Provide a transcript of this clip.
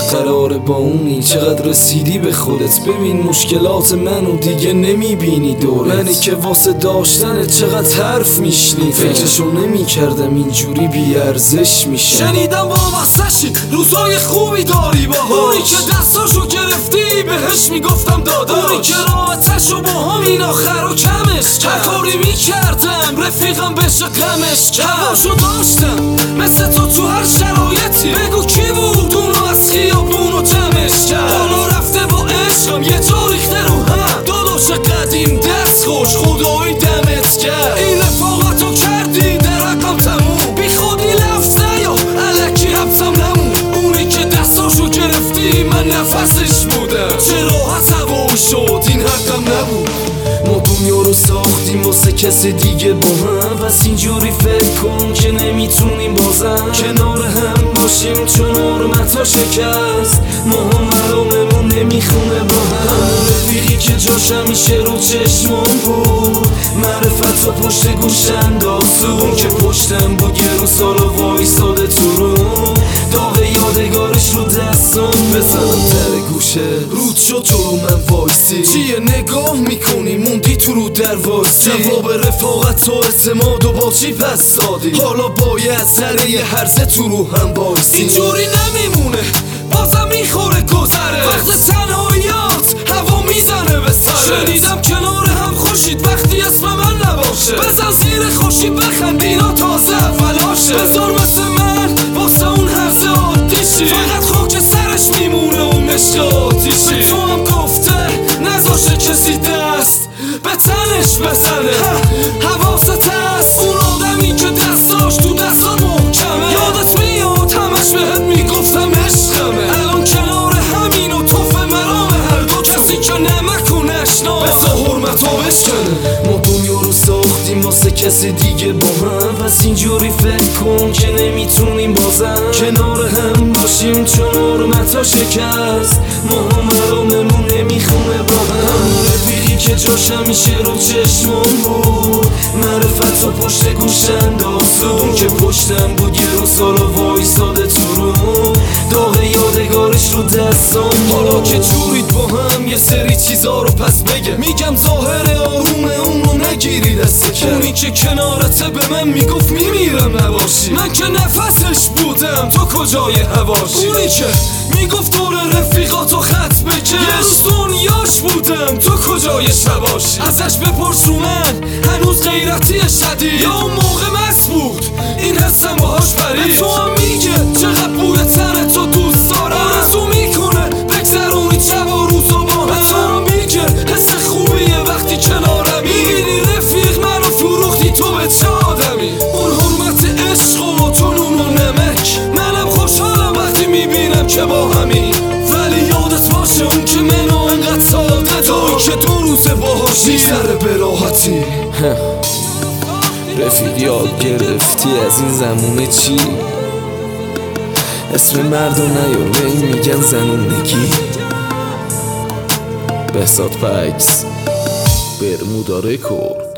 قراره با اونی چقدر رسیدی به خودت، ببین مشکلات منو دیگه نمیبینی دورت، منی که واسه داشتنت چقدر حرف میشنیدم، فکرشو نمیکردم اینجوری بیارزش میشه. شنیدم وابسته‌شی روزای خوبی داری باهاش، اونی که دستاشو گرفتی بهش میگفتم داداش، اونی که رابطه‌شو با همین آخر و کمش کرد، هر کاری میکردم رفیقم بشه غمش کرد، هواشو داشتم مثل تو هر شرایطی، بگو کی بود اونو از خیابونو جمعش کرد، حالا رفته با عشقم یه جا ریخته رو هم، داداش قدیم دست خوش خدایی دمت کرد، این رفاقتو کردی در حقم تموم، بی خودی لفظ نیا الکی حبسم نمون، اونی که دستاشو گرفتی من نفسش بودم، چه راحت هوایی شد این حقم نبود. ما دنیا رو ساختیم واسه کسی دیگه با هم، پس اینجوری فکر کن که نمیتونیم بازم کنار هم باشیم چون حرمتا شکست، ما هم مراممون نمیخونه با هم، رفیقی که جاش همیشه رو چشمم بود، معرفت و پشت گوش انداز، اون که پشتم بود یه رو سالا وایساده تو رو، داغ یادگارش رو دستم بزنم در گوشه، رود شد تو رو من وایسی، چیه نگاه میکنی موندی تو رو در وایسی، جواب رفاقت و اعتماد و با چی پس دادی، حالا باید سر یه هرزه تو رو هم وایسی، اینجوری نمیمونه بازم میخوره گذره، وقت تنهاییات هوا میزنه به سره، شنیدم کنار هم خوشید وقتی اسم من نباشه، بزن زیر خوشی بخند اینا تازه اولاشه، بذار مثل من واسه اون هرزه عادیشی، فقط خاک سرش میمونه اون عشق آتیشی، به تو هم گفته نذاشه کسی دست به تنش بزنه، حواست هست اون آدمی که دستاش تو دستات محکمه، یادت میاد همش بهت میگفتم عشقمه، الان کنار همین و توف مرام هر دو کسی که نمکون اشنا بسا حرمتو بشکنه. ما دنیا رو ساختیم واسه کسی دیگه با هم، پس اینجوری فکر کن که نمیتونیم بازم کنار هم باشیم چون حرمتا شکست، ما هم مراممون نمیخونه با هم، رفیقی که جاش همیشه رو چشمم بود، معرفت و پشت گوش انداز، اون که پشتم بود یه رو سالا وایساده تو رو، داغ یادگارش رو دستم، حالا که جورید با هم یه سری چیزا رو پس بگه، میگم ظاهر آرومه اونو نگیری دست کرد، اونی که کنارته به من میگفت میمیرم نباشی، من که نفسش بودم تو کجای هواشی، اونی که میگفت دور رفیقاتو خط بکش، یه روز دنیاش بودم تو کجای شباشی، ازش بپرس رو من هنوز غیرتی شدید یا اون موقع مس بود این حسم باهاش برید، تو هم میگه چقدر بوی تن تو دوست دارم، آرزو میکنه بگذرونی شب و روزو با هم، تو هم میگه حس خوبیه وقتی کنارمی، میبینی رفیق منو فروختی تو به چه آدمی، اون حرمت عشق و تو نون و نمک، منم خوشحالم وقتی میبینم که با همین، ولی یادت باشه اون که منو انقدر ساده داری که 2 روز باهاش میگذره به راحتی. رفیق یاد گرفتی از این زمونه چی؟ اسم مردو نیار به این میگن زنونگی. بساط پکس برمودا رکورد.